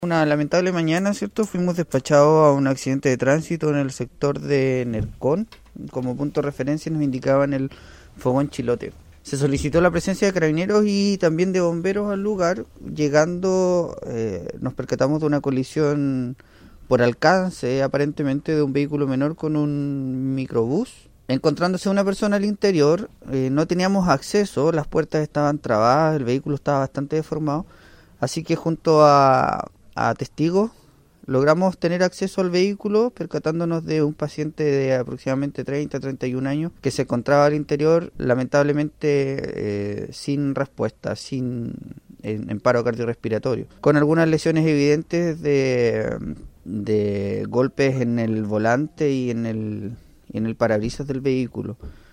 Una lamentable mañana, ¿cierto? Fuimos despachados a un accidente de tránsito en el sector de Nercón. Como punto de referencia nos indicaban el fogón Chilote. Se solicitó la presencia de carabineros y también de bomberos al lugar. Llegando, nos percatamos de una colisión por alcance, aparentemente, de un vehículo menor con un microbús. Encontrándose una persona al interior, no teníamos acceso, las puertas estaban trabadas, el vehículo estaba bastante deformado. Así que junto a testigos logramos tener acceso al vehículo, percatándonos de un paciente de aproximadamente 30-31 años que se encontraba al interior, lamentablemente sin respuesta, en paro cardiorrespiratorio, con algunas lesiones evidentes de golpes en el volante y en el parabrisas del vehículo.